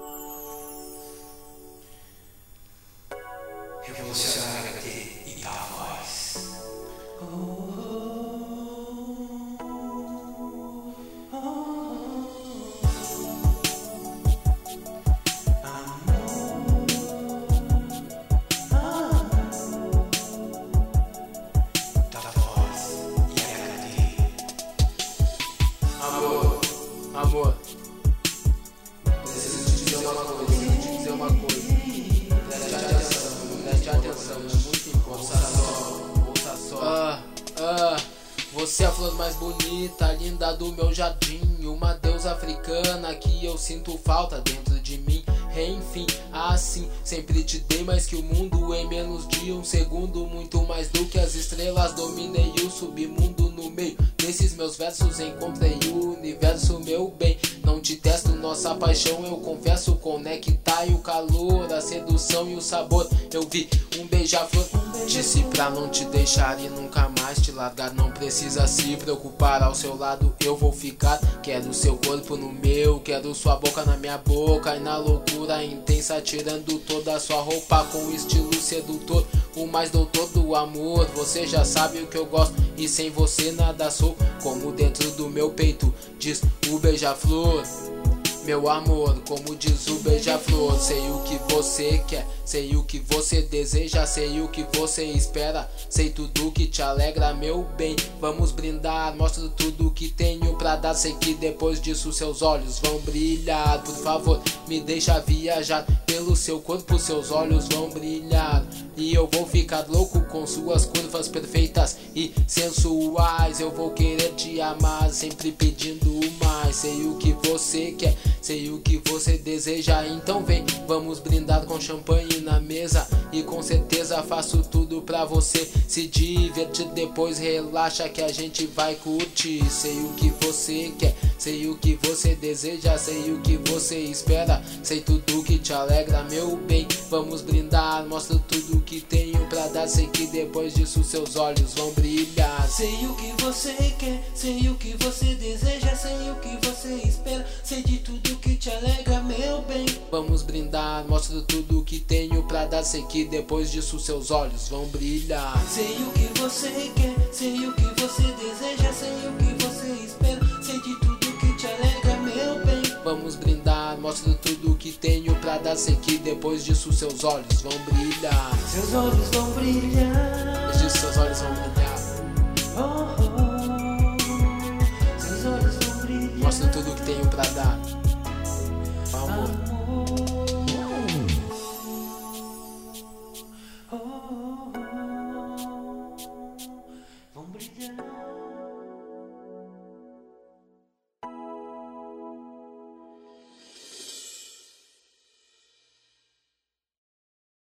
Revolucionária e da voz. Amor, preciso te dizer uma coisa, preste atenção, é muito importante. Ouça só. Você é a flor mais bonita, linda do meu jardim, uma deusa africana que eu sinto falta dentro de mim. Enfim, assim, sempre te dei mais que o mundo em menos de um segundo, muito mais do que as estrelas, dominei o submundo. No meio desses meus versos encontrei o universo, meu bem. Não te testo, nossa paixão eu confesso, conectar e o calor, a sedução e o sabor. Eu vi um beija-flor, disse pra não te deixar e nunca mais te largar. Não precisa se preocupar, ao seu lado eu vou ficar. Quero seu corpo no meu, quero sua boca na minha boca, e na loucura intensa tirando toda a sua roupa com estilo sedutor, o mais doutor do amor. Você já sabe o que eu gosto e sem você nada sou, como dentro do meu peito diz o beija-flor. Meu amor, como diz o beija-flor, sei o que você quer, sei o que você deseja, sei o que você espera, sei tudo que te alegra, meu bem. Vamos brindar, mostro tudo que tenho pra dar, sei que depois disso seus olhos vão brilhar. Por favor, me deixa viajar pelo seu corpo, seus olhos vão brilhar, e eu vou ficar louco com suas curvas perfeitas e sensuais. Eu vou querer te amar, sempre pedindo mais. Sei o que você quer, sei o que você deseja, então vem, vamos brindar com champanhe na mesa, e com certeza faço tudo pra você se divertir. Depois relaxa que a gente vai curtir. Sei o que você quer, sei o que você deseja, sei o que você espera, sei tudo que te alegra, meu bem. Vamos brindar, mostro tudo que tenho pra dar, sei que depois disso seus olhos vão brilhar. Sei o que você quer, sei o que você deseja, sei o que você espera, sei de tudo que te alegra, meu bem. Vamos brindar, mostro tudo que tenho pra dar, sei que depois disso seus olhos vão brilhar. Sei o que você quer, sei o que você deseja, sei o que você espera, sei de tudo que te alegra, meu bem. Vamos brindar, mostro tudo que tenho pra dar, sei que depois disso seus olhos vão brilhar. Seus olhos vão brilhar, Depois disso seus olhos vão brilhar. Seus olhos vão brilhar. Mostro tudo que tenho pra dar, amor.